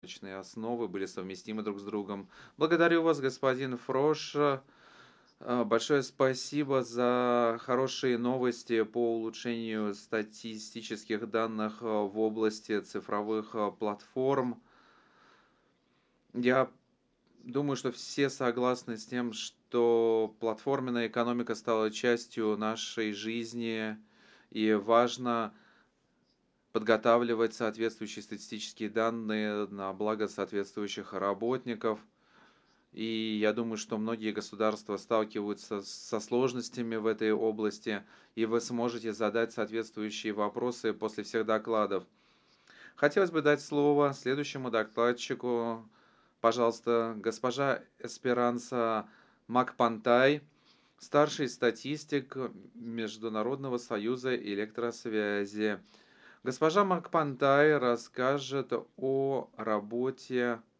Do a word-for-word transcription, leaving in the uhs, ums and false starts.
научные основы были совместимы друг с другом. Благодарю вас, господин Фрош. э, Большое спасибо за хорошие новости по улучшению статистических данных э, в области цифровых э, платформ. Я думаю, что все согласны с тем, что платформенная экономика стала частью нашей жизни, и важно подготавливать соответствующие статистические данные на благо соответствующих работников. И я думаю, что многие государства сталкиваются со сложностями в этой области, и вы сможете задать соответствующие вопросы после всех докладов. Хотелось бы дать слово следующему докладчику. Пожалуйста, госпожа Эсперанса Макпантай, старший статистик Международного союза электросвязи. Госпожа Макпантай расскажет о работе